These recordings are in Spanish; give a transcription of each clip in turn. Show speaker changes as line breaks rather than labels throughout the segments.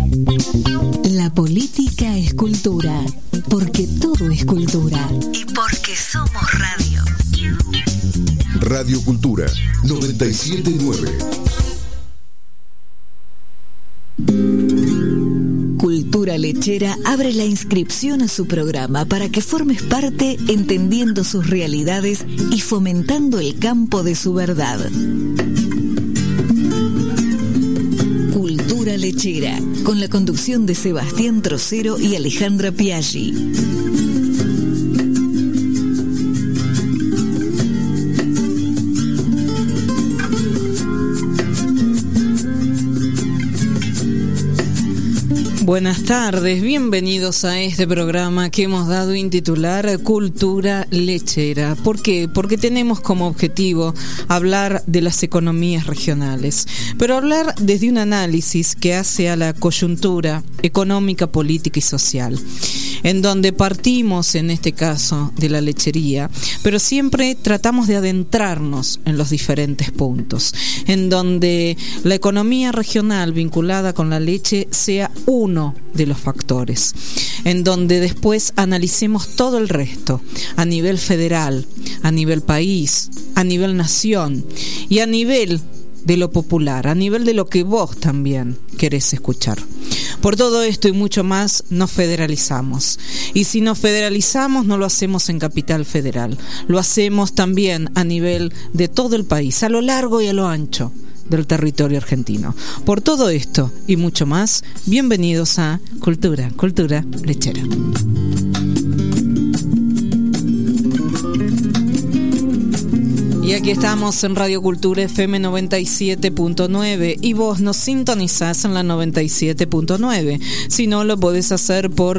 La política es cultura, porque todo es cultura y porque somos radio.
Radio Cultura 97.9.
Cultura Lechera abre la inscripción a su programa para que formes parte entendiendo sus realidades y fomentando el campo de su verdad. Cultura Lechera, con la conducción de Sebastián Trocero y Alejandra Piaggi.
Buenas tardes, bienvenidos a este programa que hemos dado en titular Cultura Lechera. ¿Por qué? Porque tenemos como objetivo hablar de las economías regionales, pero hablar desde un análisis que hace a la coyuntura económica, política y social, en donde partimos, en este caso, de la lechería, pero siempre tratamos de adentrarnos en los diferentes puntos, en donde la economía regional vinculada con la leche sea uno de los factores, en donde después analicemos todo el resto, a nivel federal, a nivel país, a nivel nación y a nivel de lo popular, a nivel de lo que vos también querés escuchar. Por todo esto y mucho más nos federalizamos, y si nos federalizamos no lo hacemos en Capital Federal, lo hacemos también a nivel de todo el país, a lo largo y a lo ancho del territorio argentino. Por todo esto y mucho más, bienvenidos a Cultura Lechera. Y aquí estamos en Radio Cultura FM 97.9 y vos nos sintonizás en la 97.9. Si no, lo podés hacer por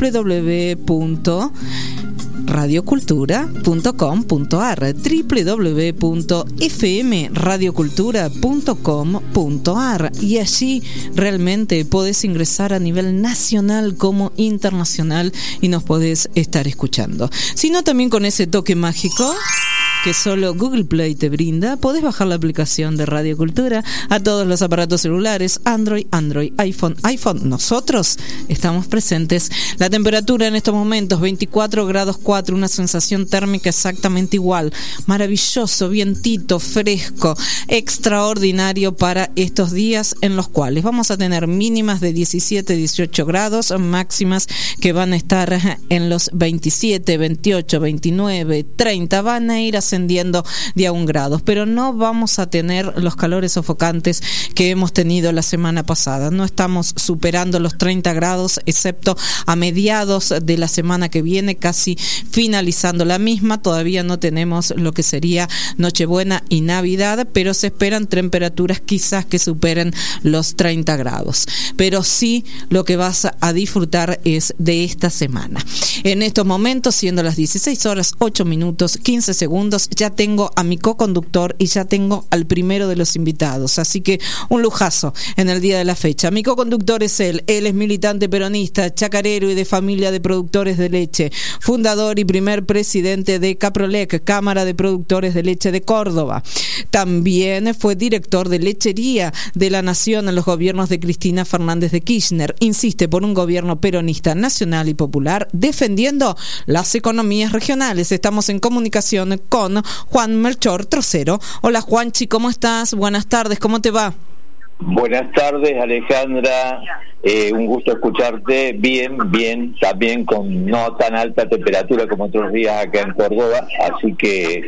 www.radiocultura.com.ar, www.fmradiocultura.com.ar, y allí realmente podés ingresar a nivel nacional como internacional y nos podés estar escuchando. Si no, también con ese toque mágico que solo Google Play te brinda, podés bajar la aplicación de Radio Cultura a todos los aparatos celulares, Android, iPhone. Nosotros estamos presentes. La temperatura en estos momentos, 24 grados 4, una sensación térmica exactamente igual. Maravilloso, vientito, fresco, extraordinario para estos días en los cuales vamos a tener mínimas de 17, 18 grados, máximas que van a estar en los 27, 28, 29, 30, van a ir ascendiendo de a 1 grado, pero no vamos a tener los calores sofocantes que hemos tenido la semana pasada. No estamos superando los 30 grados, excepto a mediados de la semana que viene, casi finalizando la misma. Todavía no tenemos lo que sería Nochebuena y Navidad, pero se esperan temperaturas quizás que superen los 30 grados. Pero sí, lo que vas a disfrutar es de esta semana. En estos momentos, siendo las 16 horas 8 minutos 15 segundos, ya tengo a mi co-conductor y ya tengo al primero de los invitados, así que un lujazo en el día de la fecha. Mi co-conductor es él es militante peronista, chacarero y de familia de productores de leche, fundador y primer presidente de Caprolec, Cámara de Productores de Leche de Córdoba. También fue director de lechería de la Nación en los gobiernos de Cristina Fernández de Kirchner. Insiste por un gobierno peronista nacional y popular defendiendo las economías regionales. Estamos en comunicación con Juan Melchor Trocero. Hola Juanchi, ¿cómo estás? Buenas tardes, ¿cómo te va?
Buenas tardes, Alejandra. Un gusto escucharte. Bien, también con no tan alta temperatura como otros días acá en Córdoba, así que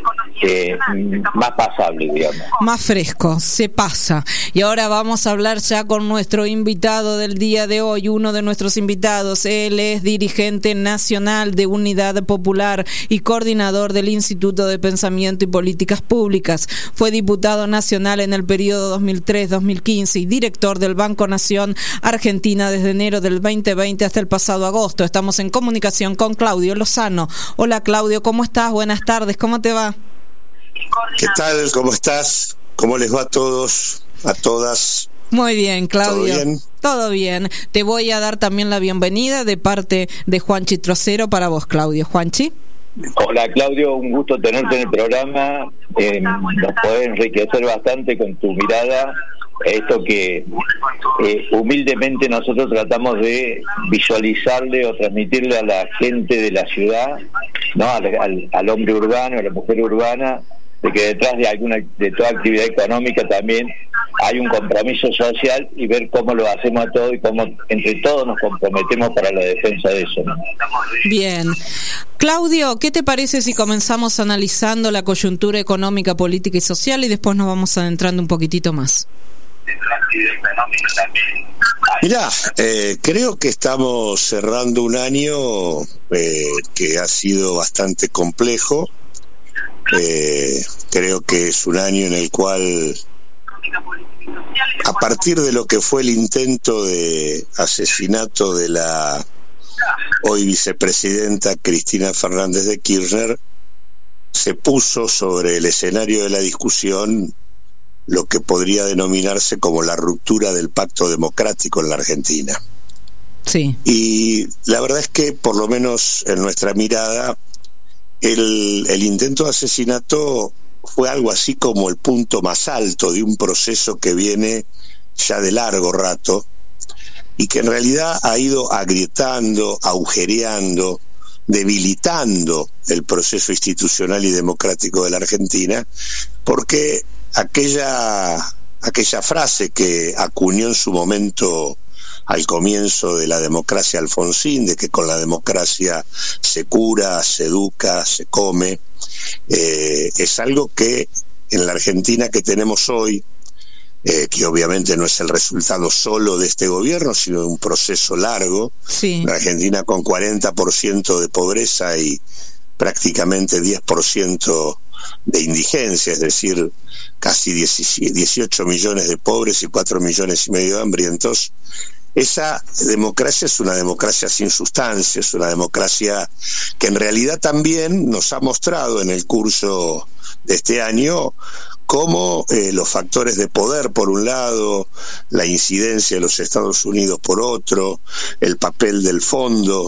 más pasable, digamos.
Más fresco, se pasa. Y ahora vamos a hablar ya con nuestro invitado del día de hoy, uno de nuestros invitados. Él es dirigente nacional de Unidad Popular y coordinador del Instituto de Pensamiento y Políticas Públicas. Fue diputado nacional en el periodo 2003-2015 y director del Banco Nación Argentina desde enero del 2020 hasta el pasado agosto. Estamos en comunicación con Claudio Lozano. Hola Claudio, ¿cómo estás? Buenas tardes, ¿cómo te va?
¿Qué tal? ¿Cómo estás? ¿Cómo les va a todos, a todas?
Muy bien, Claudio.
¿Todo bien?
Todo bien. Te voy a dar también la bienvenida de parte de Juanchi Trocero para vos, Claudio. Juanchi.
Hola Claudio, un gusto tenerte en el programa. Nos podés enriquecer bastante con tu mirada esto que humildemente nosotros tratamos de visualizarle o transmitirle a la gente de la ciudad, ¿no? Al hombre urbano, a la mujer urbana, de que detrás de toda actividad económica también hay un compromiso social, y ver cómo lo hacemos a todos y cómo entre todos nos comprometemos para la defensa de eso, ¿no?
Bien. Claudio, ¿qué te parece si comenzamos analizando la coyuntura económica, política y social, y después nos vamos adentrando un poquitito más?
Mirá, creo que estamos cerrando un año que ha sido bastante complejo. Creo que es un año en el cual, a partir de lo que fue el intento de asesinato de la hoy vicepresidenta Cristina Fernández de Kirchner, se puso sobre el escenario de la discusión lo que podría denominarse como la ruptura del pacto democrático en la Argentina.
Sí.
Y la verdad es que, por lo menos en nuestra mirada, el intento de asesinato fue algo así como el punto más alto de un proceso que viene ya de largo rato y que en realidad ha ido agrietando, agujereando, debilitando el proceso institucional y democrático de la Argentina, porque aquella frase que acuñó en su momento al comienzo de la democracia Alfonsín, de que con la democracia se cura, se educa, se come, es algo que en la Argentina que tenemos hoy, que obviamente no es el resultado solo de este gobierno, sino de un proceso largo,
sí.
La Argentina con 40% de pobreza y prácticamente 10% de indigencia, es decir, casi 18 millones de pobres y 4 millones y medio de hambrientos. Esa democracia es una democracia sin sustancia, es una democracia que en realidad también nos ha mostrado en el curso de este año cómo los factores de poder, por un lado, la incidencia de los Estados Unidos por otro, el papel del fondo,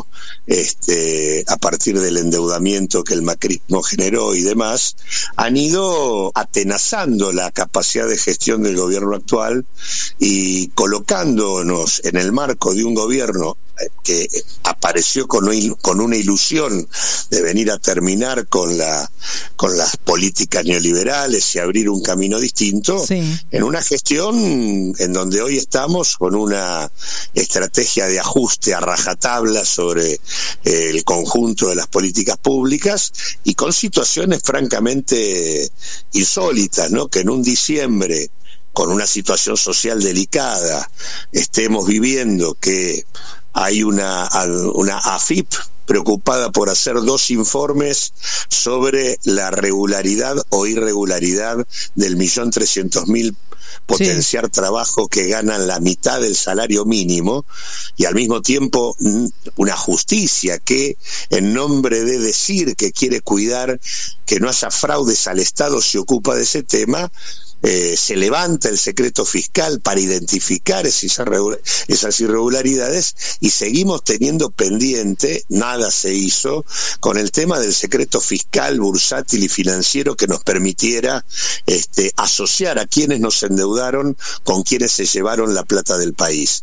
a partir del endeudamiento que el macrismo generó y demás, han ido atenazando la capacidad de gestión del gobierno actual y colocándonos en el marco de un gobierno que apareció con una ilusión de venir a terminar con las políticas neoliberales y abrir un camino distinto, sí. En una gestión en donde hoy estamos con una estrategia de ajuste a rajatabla sobre el conjunto de las políticas públicas y con situaciones francamente insólitas, ¿no? Que en un diciembre, con una situación social delicada, estemos viviendo que hay una AFIP preocupada por hacer 2 informes sobre la regularidad o irregularidad del 1.300.000 potenciar sí. Trabajo que ganan la mitad del salario mínimo, y al mismo tiempo una justicia que, en nombre de decir que quiere cuidar que no haya fraudes al Estado, se ocupa de ese tema. Se levanta el secreto fiscal para identificar esas irregularidades, y seguimos teniendo pendiente, nada se hizo con el tema del secreto fiscal, bursátil y financiero que nos permitiera asociar a quienes nos endeudaron con quienes se llevaron la plata del país.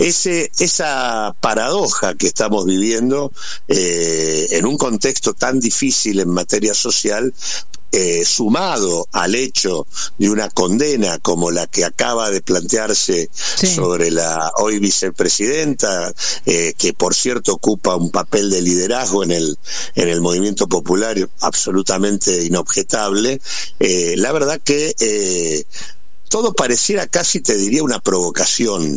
Esa paradoja que estamos viviendo en un contexto tan difícil en materia social, sumado al hecho de una condena como la que acaba de plantearse sí. Sobre la hoy vicepresidenta, que por cierto ocupa un papel de liderazgo en el movimiento popular absolutamente inobjetable, la verdad que todo pareciera casi, te diría, una provocación,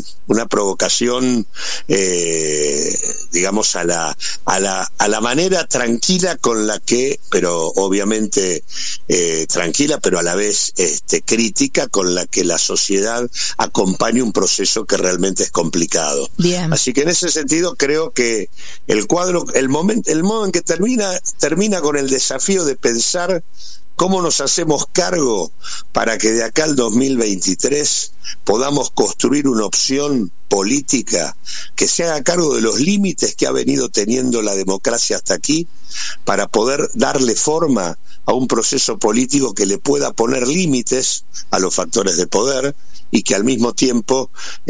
digamos, a la manera tranquila con la que, pero obviamente tranquila, pero a la vez crítica, con la que la sociedad acompaña un proceso que realmente es complicado.
Bien.
Así que en ese sentido creo que el cuadro, el modo en que termina con el desafío de pensar ¿cómo nos hacemos cargo para que de acá al 2023 podamos construir una opción política que se haga cargo de los límites que ha venido teniendo la democracia hasta aquí, para poder darle forma a un proceso político que le pueda poner límites a los factores de poder y que al mismo tiempo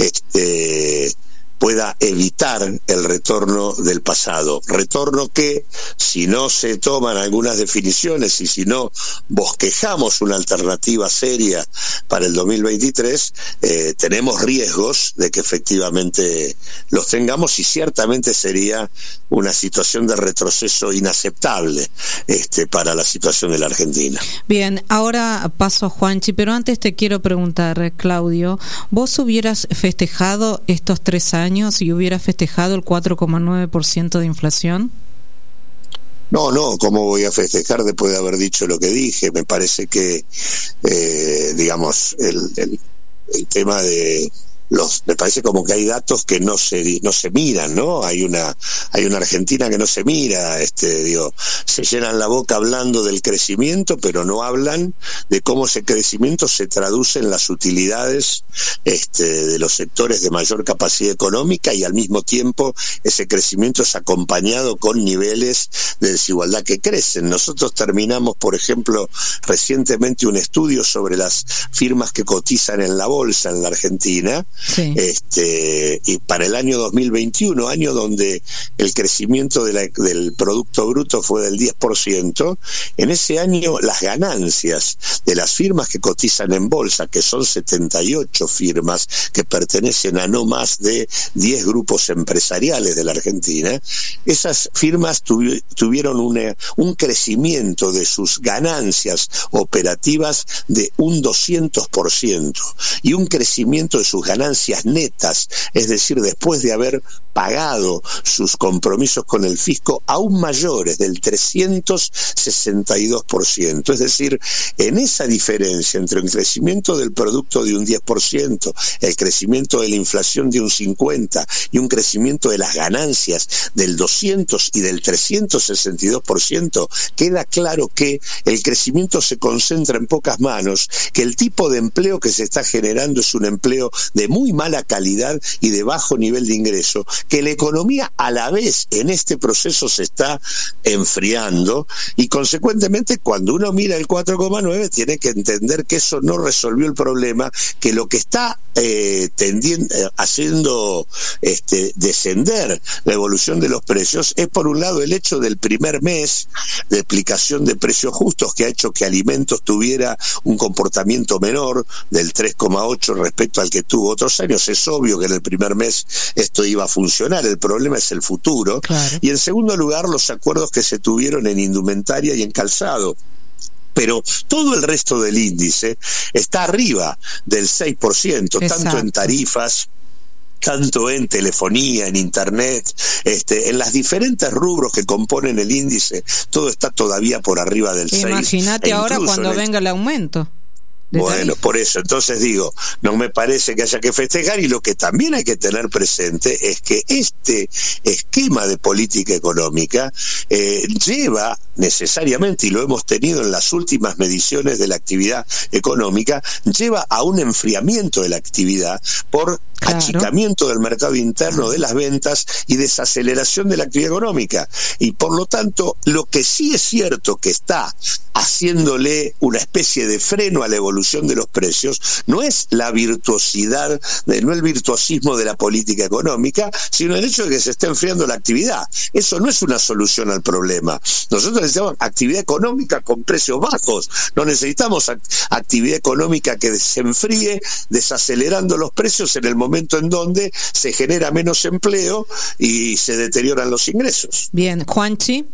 pueda evitar el retorno del pasado. Retorno que, si no se toman algunas definiciones y si no bosquejamos una alternativa seria para el 2023, tenemos riesgos de que efectivamente los tengamos, y ciertamente sería una situación de retroceso inaceptable para la situación de la Argentina.
Bien, ahora paso a Juanchi, pero antes te quiero preguntar, Claudio, ¿vos hubieras festejado estos 3 años y hubieras festejado el 4,9% de inflación?
No, ¿cómo voy a festejar después de haber dicho lo que dije? Me parece que, digamos, el tema de me parece como que hay datos que no se miran, ¿no? Hay una Argentina que no se mira, se llenan la boca hablando del crecimiento, pero no hablan de cómo ese crecimiento se traduce en las utilidades de los sectores de mayor capacidad económica, y al mismo tiempo ese crecimiento es acompañado con niveles de desigualdad que crecen. Nosotros terminamos, por ejemplo, recientemente un estudio sobre las firmas que cotizan en la bolsa en la Argentina. Sí. Y para el año 2021, año donde el crecimiento del Producto Bruto fue del 10%, en ese año las ganancias de las firmas que cotizan en bolsa, que son 78 firmas que pertenecen a no más de 10 grupos empresariales de la Argentina, esas firmas tuvieron un crecimiento de sus ganancias operativas de un 200%, y un crecimiento de sus ganancias netas, es decir, después de haber pagado sus compromisos con el fisco, aún mayores, del 362%. Es decir, en esa diferencia entre el crecimiento del producto de un 10%, el crecimiento de la inflación de un 50% y un crecimiento de las ganancias del 200 y del 362%, queda claro que el crecimiento se concentra en pocas manos, que el tipo de empleo que se está generando es un empleo de muy mala calidad y de bajo nivel de ingreso, que la economía a la vez en este proceso se está enfriando, y consecuentemente cuando uno mira el 4,9 tiene que entender que eso no resolvió el problema, que lo que está haciendo descender la evolución de los precios es, por un lado, el hecho del primer mes de aplicación de precios justos, que ha hecho que alimentos tuviera un comportamiento menor del 3,8 respecto al que tuvo otros años. Es obvio que en el primer mes esto iba a funcionar, el problema es el futuro. Claro. Y en segundo lugar, los acuerdos que se tuvieron en indumentaria y en calzado. Pero todo el resto del índice está arriba del 6%, Exacto. Tanto en tarifas, tanto en telefonía, en internet, en las diferentes rubros que componen el índice, todo está todavía por arriba del 6%.
Imagínate ahora cuando venga el aumento.
Bueno, por eso, entonces digo, no me parece que haya que festejar, y lo que también hay que tener presente es que este esquema de política económica lleva necesariamente, y lo hemos tenido en las últimas mediciones de la actividad económica, lleva a un enfriamiento de la actividad por achicamiento del mercado interno, de las ventas y desaceleración de la actividad económica. Y por lo tanto, lo que sí es cierto que está haciéndole una especie de freno a la evolución de los precios no es la virtuosidad, no el virtuosismo de la política económica, sino el hecho de que se está enfriando la actividad. Eso no es una solución al problema. Nosotros necesitamos actividad económica con precios bajos, no necesitamos actividad económica que se enfríe desacelerando los precios en el momento en donde se genera menos empleo y se deterioran los ingresos.
Bien, Juanchi,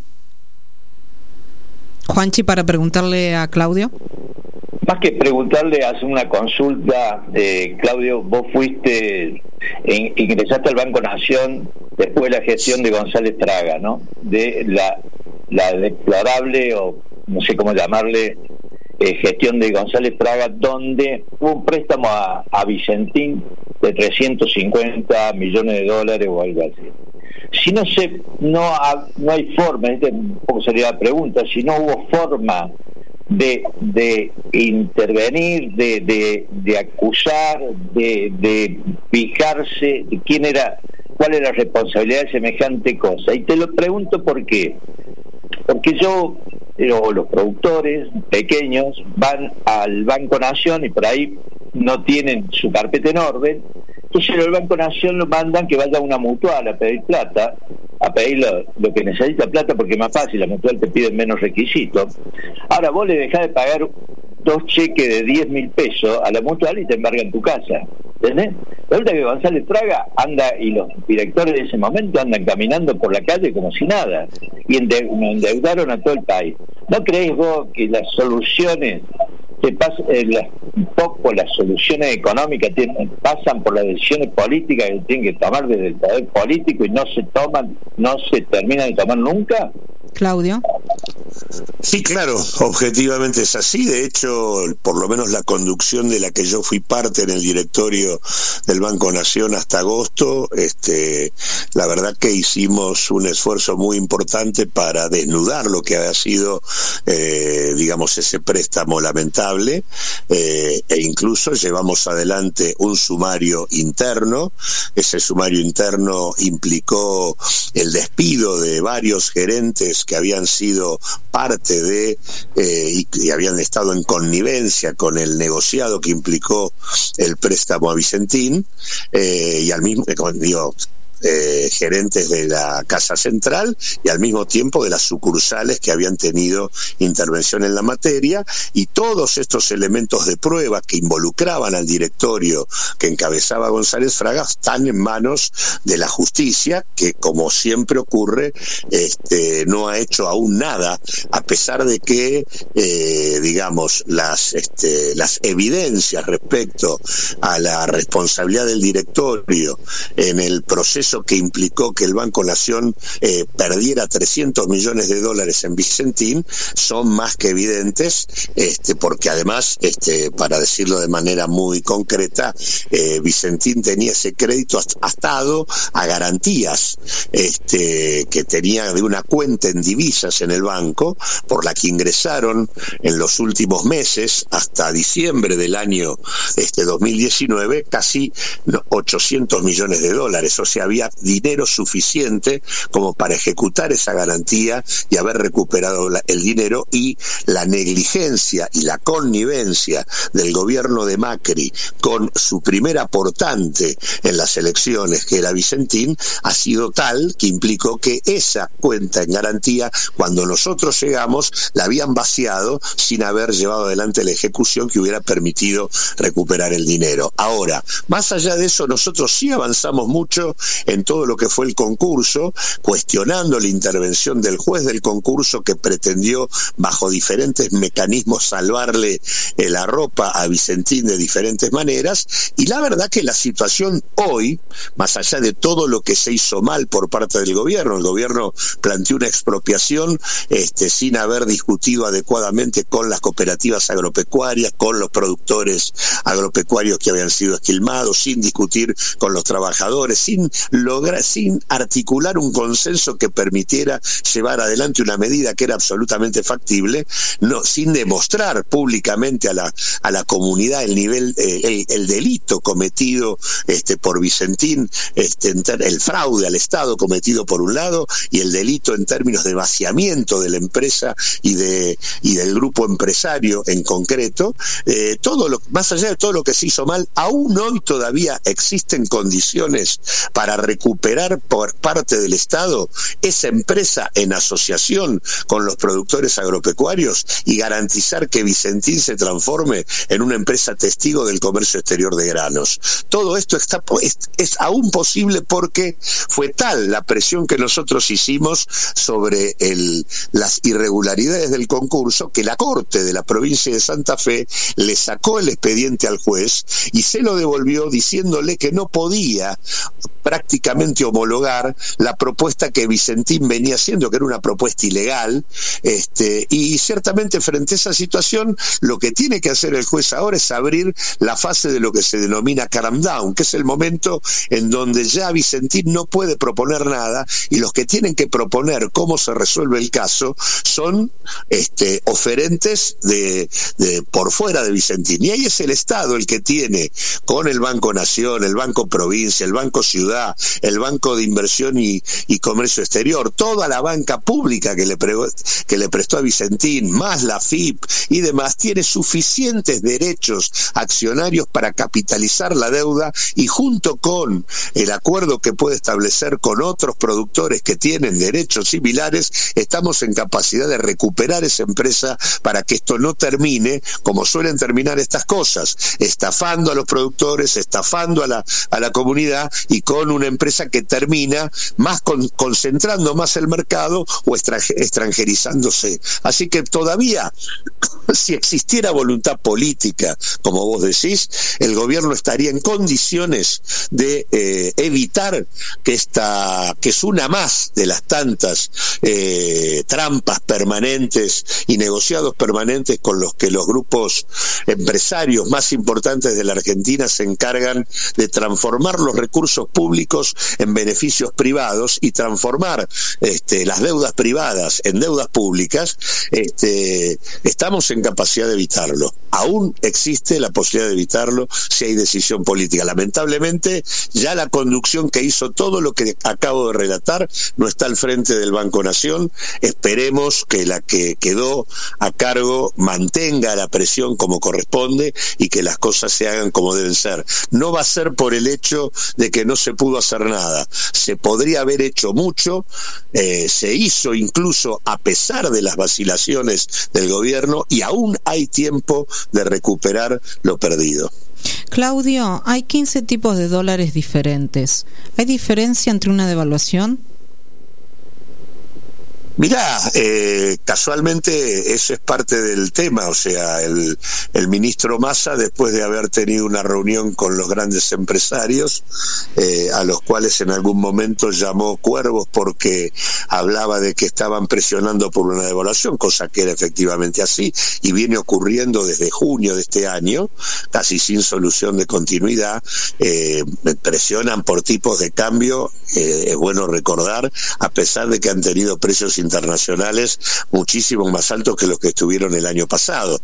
para preguntarle a Claudio.
Más que preguntarle, hacer una consulta. Claudio, vos ingresaste al Banco Nación después de la gestión de González Traga, ¿no? De la deplorable, o no sé cómo llamarle, gestión de González Traga, donde hubo un préstamo a Vicentín de $350 millones o algo así. Si no hay forma, un poco sería la pregunta, si no hubo forma de intervenir, de acusar, de fijarse de cuál era la responsabilidad de semejante cosa. Y te lo pregunto ¿por qué? Porque los productores pequeños van al Banco Nación y por ahí no tienen su carpeta en orden. Entonces el Banco Nación lo mandan que vaya a una mutual a pedir plata, a pedir lo que necesita plata, porque es más fácil, la mutual te pide menos requisitos. Ahora vos le dejás de pagar 2 cheques de 10.000 pesos a la mutual y te embargan tu casa, ¿entendés? Resulta que González Fraga anda, y los directores de ese momento andan caminando por la calle como si nada, y endeudaron a todo el país. ¿No creéis vos que las soluciones que pasan, un poco las soluciones económicas pasan por las decisiones políticas que tienen que tomar desde el poder político y no se terminan de tomar nunca?
Claudio.
Sí, claro, objetivamente es así. De hecho, por lo menos la conducción de la que yo fui parte en el directorio del Banco Nación hasta agosto, la verdad que hicimos un esfuerzo muy importante para desnudar lo que había sido, digamos, ese préstamo lamentable, e incluso llevamos adelante un sumario interno. Ese sumario interno implicó el despido de varios gerentes que habían sido parte de y habían estado en connivencia con el negociado que implicó el préstamo a Vicentín, y al mismo gerentes de la Casa Central y al mismo tiempo de las sucursales que habían tenido intervención en la materia, y todos estos elementos de prueba que involucraban al directorio que encabezaba González Fraga están en manos de la justicia, que como siempre ocurre, no ha hecho aún nada, a pesar de que digamos las evidencias respecto a la responsabilidad del directorio en el proceso que implicó que el Banco Nación perdiera $300 millones en Vicentín son más que evidentes, porque además, para decirlo de manera muy concreta, Vicentín tenía ese crédito atado a garantías que tenía de una cuenta en divisas en el banco, por la que ingresaron en los últimos meses, hasta diciembre del año 2019, casi $800 millones. O sea, había dinero suficiente como para ejecutar esa garantía y haber recuperado el dinero, y la negligencia y la connivencia del gobierno de Macri con su primer aportante en las elecciones, que era Vicentín, ha sido tal que implicó que esa cuenta en garantía, cuando nosotros llegamos, la habían vaciado sin haber llevado adelante la ejecución que hubiera permitido recuperar el dinero. Ahora, más allá de eso, nosotros sí avanzamos mucho en todo lo que fue el concurso, cuestionando la intervención del juez del concurso, que pretendió bajo diferentes mecanismos salvarle la ropa a Vicentín de diferentes maneras, y la verdad que la situación hoy, más allá de todo lo que se hizo mal por parte del gobierno, el gobierno planteó una expropiación sin haber discutido adecuadamente con las cooperativas agropecuarias, con los productores agropecuarios que habían sido esquilmados, sin discutir con los trabajadores, sin articular un consenso que permitiera llevar adelante una medida que era absolutamente factible, sin demostrar públicamente a la comunidad el nivel, el delito cometido por Vicentín, el fraude al Estado cometido por un lado, y el delito en términos de vaciamiento de la empresa y del grupo empresario en concreto. Más allá de todo lo que se hizo mal, aún hoy todavía existen condiciones para recuperar por parte del Estado esa empresa en asociación con los productores agropecuarios y garantizar que Vicentín se transforme en una empresa testigo del comercio exterior de granos. Todo esto es aún posible porque fue tal la presión que nosotros hicimos sobre las irregularidades del concurso, que la Corte de la provincia de Santa Fe le sacó el expediente al juez y se lo devolvió diciéndole que no podía prácticamente homologar la propuesta que Vicentín venía haciendo, que era una propuesta ilegal, y ciertamente frente a esa situación lo que tiene que hacer el juez ahora es abrir la fase de lo que se denomina calm down, que es el momento en donde ya Vicentín no puede proponer nada, y los que tienen que proponer cómo se resuelve el caso son oferentes de por fuera de Vicentín, y ahí es el Estado el que tiene, con el Banco Nación, el Banco Provincia, el Banco Ciudad, el Banco de Inversión y Comercio Exterior, toda la banca pública que le prestó a Vicentín, más la FIP y demás, tiene suficientes derechos accionarios para capitalizar la deuda, y junto con el acuerdo que puede establecer con otros productores que tienen derechos similares, estamos en capacidad de recuperar esa empresa para que esto no termine como suelen terminar estas cosas, estafando a los productores, estafando a la comunidad, y con una empresa que termina más concentrando más el mercado o extranjerizándose. Así que todavía, si existiera voluntad política, como vos decís, el gobierno estaría en condiciones de evitar que es una más de las tantas trampas permanentes y negociados permanentes con los que los grupos empresarios más importantes de la Argentina se encargan de transformar los recursos públicos en beneficios privados y transformar las deudas privadas en deudas públicas. Estamos en capacidad de evitarlo. Aún existe la posibilidad de evitarlo si hay decisión política. Lamentablemente, ya la conducción que hizo todo lo que acabo de relatar no está al frente del Banco Nación. Esperemos que la que quedó a cargo mantenga la presión como corresponde y que las cosas se hagan como deben ser. No va a ser por el hecho de que no se pudo hacer nada. Se podría haber hecho mucho, se hizo incluso a pesar de las vacilaciones del gobierno, y aún hay tiempo de recuperar lo perdido.
Claudio, hay 15 tipos de dólares diferentes. ¿Hay diferencia entre una devaluación?
Mirá, casualmente eso es parte del tema, o sea, el ministro Massa, después de haber tenido una reunión con los grandes empresarios, a los cuales en algún momento llamó cuervos porque hablaba de que estaban presionando por una devaluación, cosa que era efectivamente así, y viene ocurriendo desde junio de este año, casi sin solución de continuidad. Presionan por tipos de cambio, es bueno recordar, a pesar de que han tenido precios internacionales muchísimo más altos que los que estuvieron el año pasado,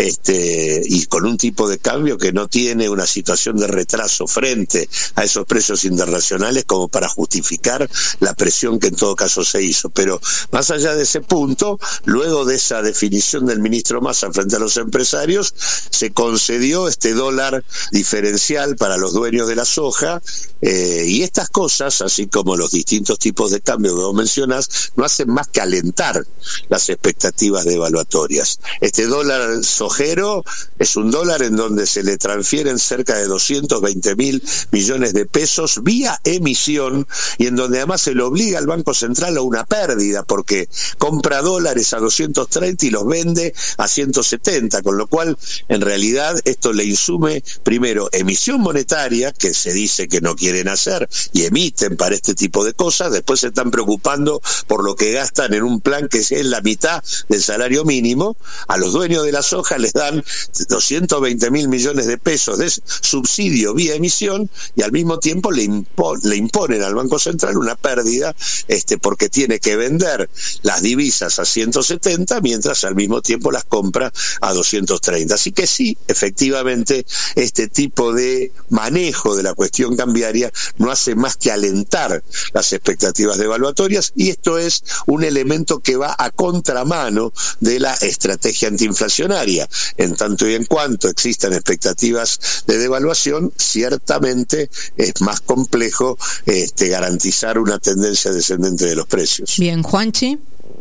y con un tipo de cambio que no tiene una situación de retraso frente a esos precios internacionales como para justificar la presión que en todo caso se hizo. Pero más allá de ese punto, luego de esa definición del ministro Massa frente a los empresarios, se concedió este dólar diferencial para los dueños de la soja, y estas cosas, así como los distintos tipos de cambio que vos mencionás, no hacen más que alentar las expectativas devaluatorias. Este dólar sojero es un dólar en donde se le transfieren cerca de 220.000 millones de pesos vía emisión, y en donde además se le obliga al Banco Central a una pérdida, porque compra dólares a 230 y los vende a 170, con lo cual en realidad esto le insume primero emisión monetaria, que se dice que no quieren hacer y emiten para este tipo de cosas, después se están preocupando por lo que gastan en un plan que es la mitad del salario mínimo. A los dueños de la soja les dan 220.000 millones de pesos de subsidio vía emisión, y al mismo tiempo le imponen al Banco Central una pérdida, porque tiene que vender las divisas a 170 mientras al mismo tiempo las compra a 230. Así que sí, efectivamente, este tipo de manejo de la cuestión cambiaria no hace más que alentar las expectativas devaluatorias, y esto es un elemento que va a contramano de la estrategia antiinflacionaria. En tanto y en cuanto existan expectativas de devaluación, ciertamente es más complejo garantizar una tendencia descendente de los precios.
Bien, Juanchi.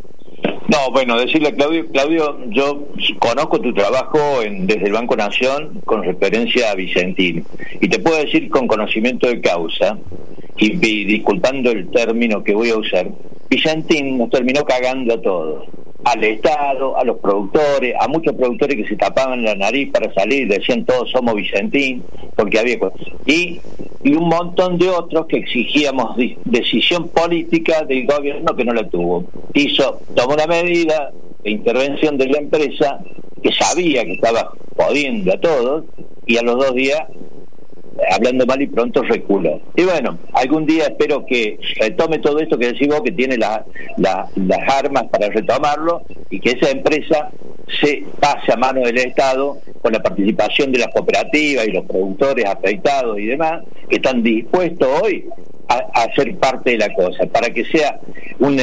No, bueno, decirle a Claudio, yo conozco tu trabajo desde el Banco Nación con referencia a Vicentín, y te puedo decir con conocimiento de causa, y disculpando el término que voy a usar, Vicentín nos terminó cagando a todos, al Estado, a los productores, a muchos productores que se tapaban la nariz para salir, decían todos somos Vicentín, porque había cosas, y un montón de otros que exigíamos decisión política del gobierno que no la tuvo. Tomó una medida de intervención de la empresa que sabía que estaba jodiendo a todos, y a los 2 días, hablando mal y pronto, reculó. Y bueno, algún día espero que retome todo esto que decís vos, que tiene las armas para retomarlo, y que esa empresa se pase a mano del Estado con la participación de las cooperativas y los productores afectados y demás, que están dispuestos hoy ser parte de la cosa, para que sea un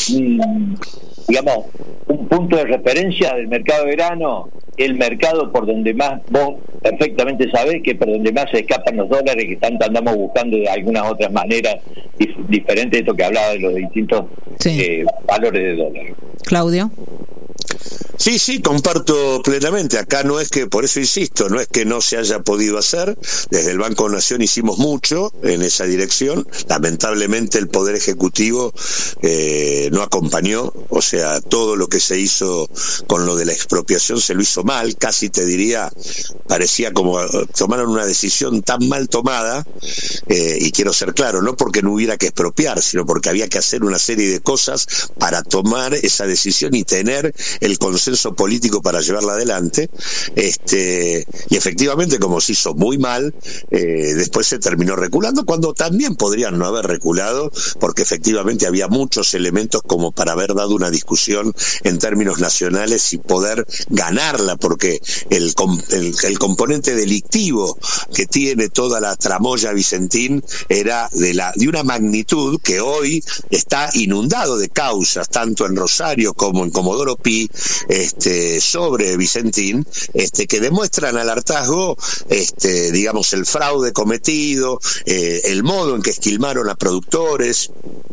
punto de referencia del mercado de grano, el mercado por donde más, vos perfectamente sabés que por donde más se escapan los dólares, que tanto andamos buscando de algunas otras maneras diferentes de esto que hablaba de los distintos valores de dólar.
Claudio.
Sí, comparto plenamente. Acá no es que, por eso insisto, no es que no se haya podido hacer. Desde el Banco Nación hicimos mucho en esa dirección. Lamentablemente el Poder Ejecutivo no acompañó. O sea, todo lo que se hizo con lo de la expropiación se lo hizo mal. Casi te diría, parecía como tomaron una decisión tan mal tomada, y quiero ser claro, no porque no hubiera que expropiar, sino porque había que hacer una serie de cosas para tomar esa decisión y tener el consenso político para llevarla adelante, y efectivamente, como se hizo muy mal, después se terminó reculando, cuando también podrían no haber reculado, porque efectivamente había muchos elementos como para haber dado una discusión en términos nacionales y poder ganarla, porque el componente delictivo que tiene toda la tramoya Vicentín era de una magnitud que hoy está inundado de causas, tanto en Rosario como en Comodoro Pi, sobre Vicentín, que demuestran al hartazgo, digamos, el fraude cometido, el modo en que esquilmaron a productores,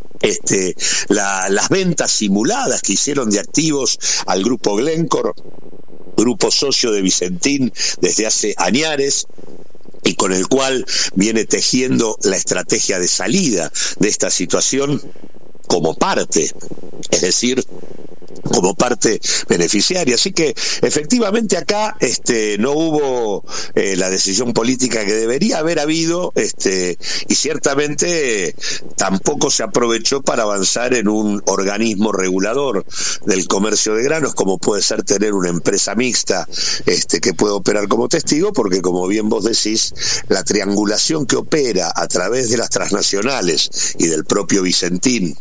las ventas simuladas que hicieron de activos al grupo Glencore, grupo socio de Vicentín desde hace añares, y con el cual viene tejiendo la estrategia de salida de esta situación como parte, es decir, como parte beneficiaria. Así que efectivamente acá no hubo la decisión política que debería haber habido, y ciertamente tampoco se aprovechó para avanzar en un organismo regulador del comercio de granos, como puede ser tener una empresa mixta que puede operar como testigo, porque como bien vos decís, la triangulación que opera a través de las transnacionales y del propio Vicentín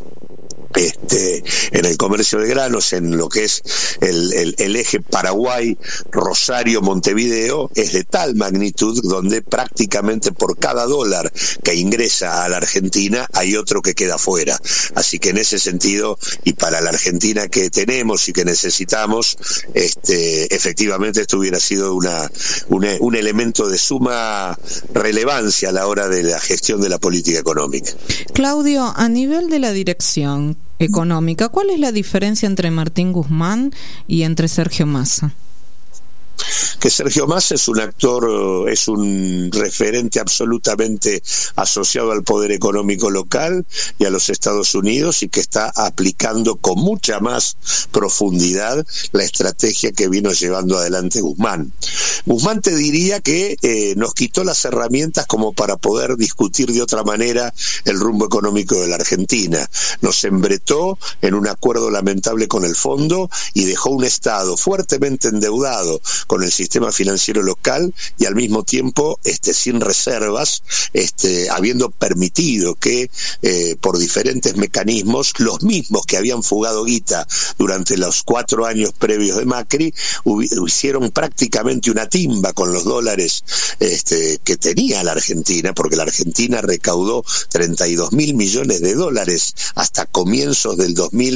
en el comercio de granos, en lo que es el eje Paraguay, Rosario, Montevideo, es de tal magnitud donde prácticamente por cada dólar que ingresa a la Argentina hay otro que queda fuera. Así que en ese sentido, y para la Argentina que tenemos y que necesitamos, efectivamente esto hubiera sido un elemento de suma relevancia a la hora de la gestión de la política económica.
Claudio, a nivel de la dirección económica, ¿cuál es la diferencia entre Martín Guzmán y entre Sergio Massa?
Que Sergio Massa es un actor, es un referente absolutamente asociado al poder económico local y a los Estados Unidos, y que está aplicando con mucha más profundidad la estrategia que vino llevando adelante Guzmán. Guzmán, te diría que nos quitó las herramientas como para poder discutir de otra manera el rumbo económico de la Argentina. Nos embretó en un acuerdo lamentable con el fondo y dejó un Estado fuertemente endeudado con el sistema financiero local y al mismo tiempo sin reservas, habiendo permitido que por diferentes mecanismos los mismos que habían fugado guita durante los 4 años previos de Macri hicieron prácticamente una timba con los dólares que tenía la Argentina, porque la Argentina recaudó 32.000 millones de dólares hasta comienzos del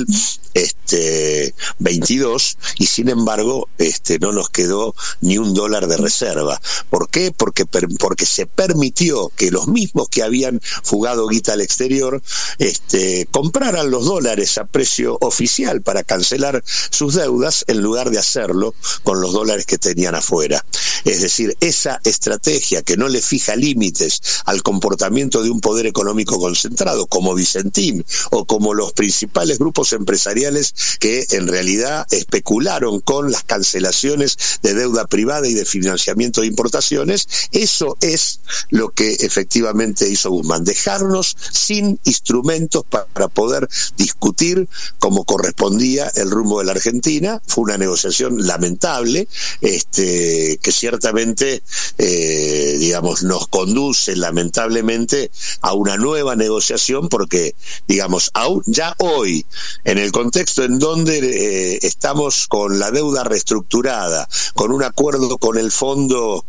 2022, y sin embargo no nos quedó ni un dólar de reserva. ¿Por qué? Porque se permitió que los mismos que habían fugado guita al exterior compraran los dólares a precio oficial para cancelar sus deudas, en lugar de hacerlo con los dólares que tenían afuera. Es decir, esa estrategia que no le fija límites al comportamiento de un poder económico concentrado como Vicentín o como los principales grupos empresariales que en realidad especularon con las cancelaciones de deuda privada y de financiamiento de importaciones, eso es lo que efectivamente hizo Guzmán, dejarnos sin instrumentos para poder discutir como correspondía el rumbo de la Argentina. Fue una negociación lamentable, que ciertamente digamos nos conduce lamentablemente a una nueva negociación, porque digamos aún ya hoy, en el contexto en donde estamos con la deuda reestructurada, con un acuerdo acuerdo con el fondo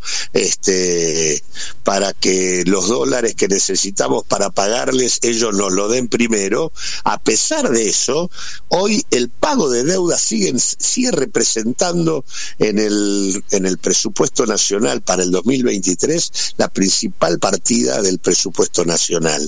para que los dólares que necesitamos para pagarles ellos nos lo den primero. A pesar de eso, hoy el pago de deuda sigue representando en el presupuesto nacional para el 2023 la principal partida del presupuesto nacional.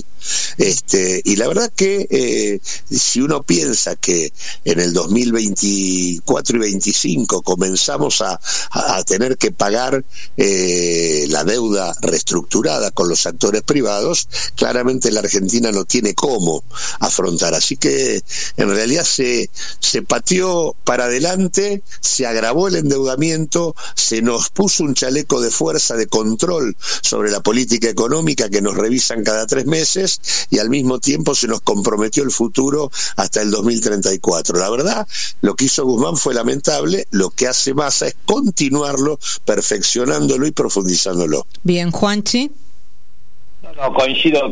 Y la verdad que si uno piensa que en el 2024 y 25 comenzamos a tener que pagar la deuda reestructurada con los actores privados, claramente la Argentina no tiene cómo afrontar. Así que en realidad se pateó para adelante, se agravó el endeudamiento, se nos puso un chaleco de fuerza de control sobre la política económica que nos revisan cada 3 meses y al mismo tiempo se nos comprometió el futuro hasta el 2034. La verdad, lo que hizo Guzmán fue lamentable, lo que hace Massa es continuarlo, perfeccionándolo y profundizándolo.
Bien, Juanchi.
No, coincido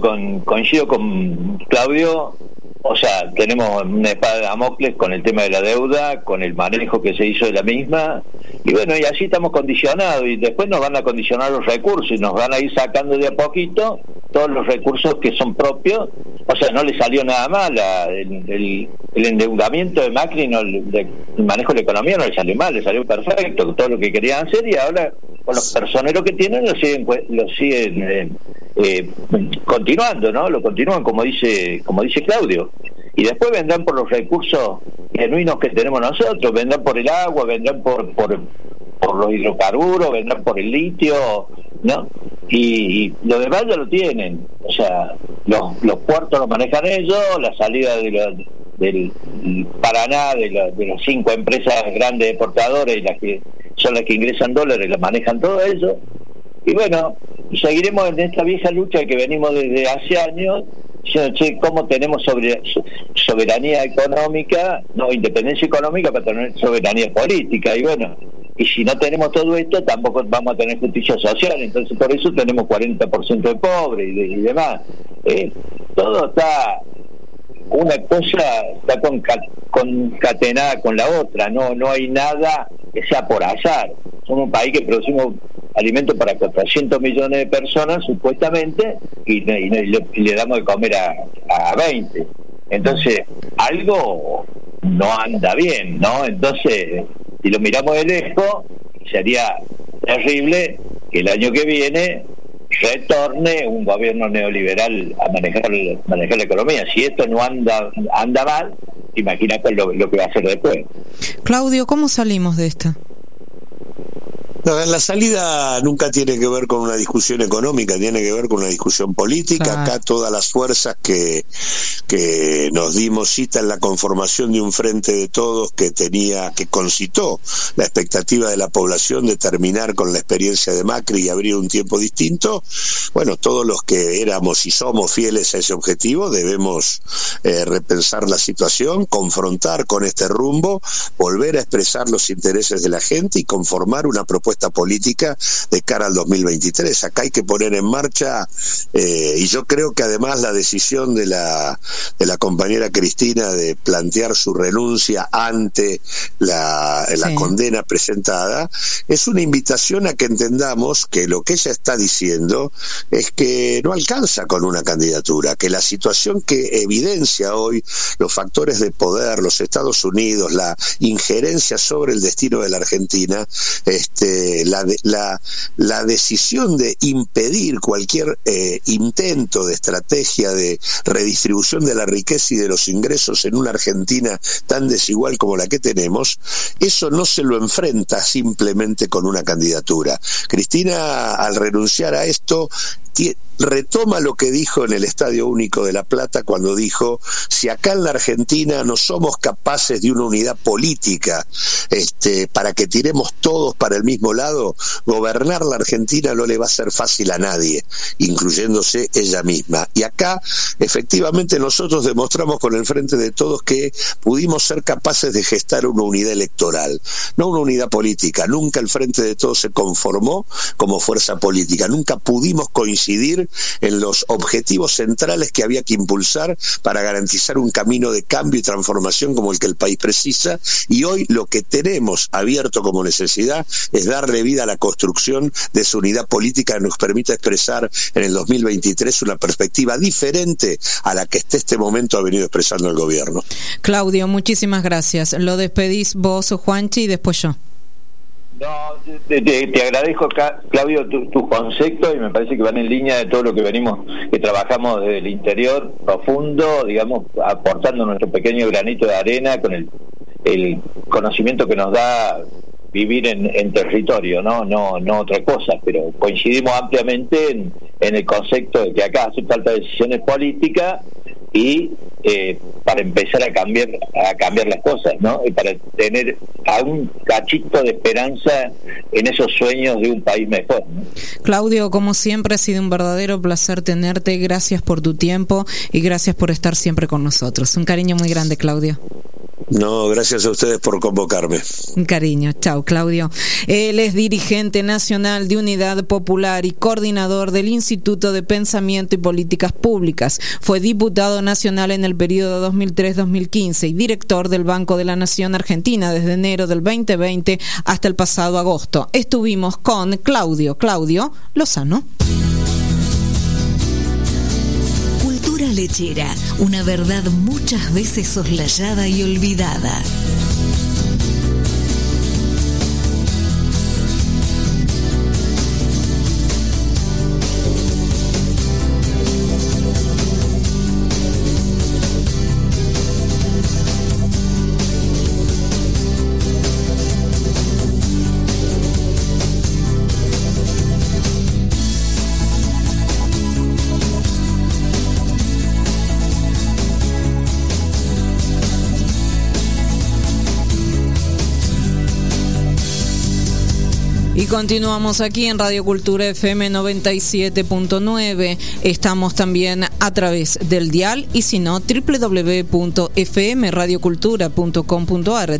con Claudio. O sea, tenemos una espada de Damocles con el tema de la deuda, con el manejo que se hizo de la misma, y bueno, y así estamos condicionados, y después nos van a condicionar los recursos, y nos van a ir sacando de a poquito todos los recursos que son propios. O sea, no le salió nada mal, el endeudamiento de Macri, el manejo de la economía no le salió mal, le salió perfecto, todo lo que querían hacer, y ahora con los personeros que tienen lo siguen continuando, ¿no? Lo continúan como dice Claudio. Y después vendrán por los recursos genuinos que tenemos nosotros, vendrán por el agua, vendrán por los hidrocarburos, vendrán por el litio, ¿no? Y lo demás ya lo tienen. O sea, los puertos los manejan ellos, la salida del Paraná de las 5 empresas grandes exportadoras, y las que son las que ingresan dólares, las manejan todo eso. Y bueno, seguiremos en esta vieja lucha que venimos desde hace años, diciendo, che, ¿cómo tenemos soberanía económica, no independencia económica para tener soberanía política? Y bueno, y si no tenemos todo esto, tampoco vamos a tener justicia social. Entonces por eso tenemos 40% de pobres y demás. Todo está, una cosa está concatenada con la otra, no hay nada que sea por azar. Somos un país que producimos alimentos para 400 millones de personas supuestamente, y le damos de comer a 20. Entonces algo no anda bien, ¿no? Entonces, si lo miramos de lejos, sería terrible que el año que viene retorne un gobierno neoliberal a manejar la economía. Si esto no anda mal, imagínate lo que va a hacer después.
Claudio, ¿cómo salimos de esta?
No, la salida nunca tiene que ver con una discusión económica, tiene que ver con una discusión política. Acá todas las fuerzas que nos dimos cita en la conformación de un frente de todos que concitó la expectativa de la población de terminar con la experiencia de Macri y abrir un tiempo distinto. Bueno, todos los que éramos y somos fieles a ese objetivo debemos repensar la situación, confrontar con este rumbo, volver a expresar los intereses de la gente y conformar una propuesta política de cara al 2023. Acá hay que poner en marcha, y yo creo que además la decisión de la compañera Cristina de plantear su renuncia ante la condena presentada es una invitación a que entendamos que lo que ella está diciendo es que no alcanza con una candidatura, que la situación que evidencia hoy los factores de poder, los Estados Unidos, la injerencia sobre el destino de la Argentina, la decisión de impedir cualquier intento de estrategia de redistribución de la riqueza y de los ingresos en una Argentina tan desigual como la que tenemos, eso no se lo enfrenta simplemente con una candidatura. Cristina, al renunciar a esto, retoma lo que dijo en el Estadio Único de La Plata cuando dijo: si acá en la Argentina no somos capaces de una unidad política para que tiremos todos para el mismo lado, gobernar la Argentina no le va a ser fácil a nadie, incluyéndose ella misma. Y acá efectivamente nosotros demostramos con el Frente de Todos que pudimos ser capaces de gestar una unidad electoral, no una unidad política. Nunca el Frente de Todos se conformó como fuerza política, nunca pudimos coincidir coincidir en los objetivos centrales que había que impulsar para garantizar un camino de cambio y transformación como el que el país precisa, y hoy lo que tenemos abierto como necesidad es darle vida a la construcción de esa unidad política que nos permita expresar en el 2023 una perspectiva diferente a la que hasta este momento ha venido expresando el gobierno.
Claudio, muchísimas gracias. Lo despedís vos, Juanchi, y después yo.
No, te agradezco, Claudio, tus conceptos, y me parece que van en línea de todo lo que que trabajamos desde el interior profundo, digamos, aportando nuestro pequeño granito de arena con el conocimiento que nos da vivir en territorio, no otra cosa, pero coincidimos ampliamente en el concepto de que acá hace falta decisiones políticas y para empezar a cambiar las cosas, ¿no? Y para tener a un cachito de esperanza en esos sueños de un país mejor, ¿no?
Claudio, como siempre, ha sido un verdadero placer tenerte. Gracias por tu tiempo y gracias por estar siempre con nosotros. Un cariño muy grande, Claudio.
No, gracias a ustedes por convocarme.
Un cariño. Chao, Claudio. Él es dirigente nacional de Unidad Popular y coordinador del Instituto de Pensamiento y Políticas Públicas. Fue diputado nacional en el periodo 2003-2015 y director del Banco de la Nación Argentina desde enero del 2020 hasta el pasado agosto. Estuvimos con Claudio Lozano.
Cultura lechera, una verdad muchas veces soslayada y olvidada.
Y continuamos aquí en Radio Cultura FM 97.9. Estamos también a través del dial y si no, www.fmradiocultura.com.ar,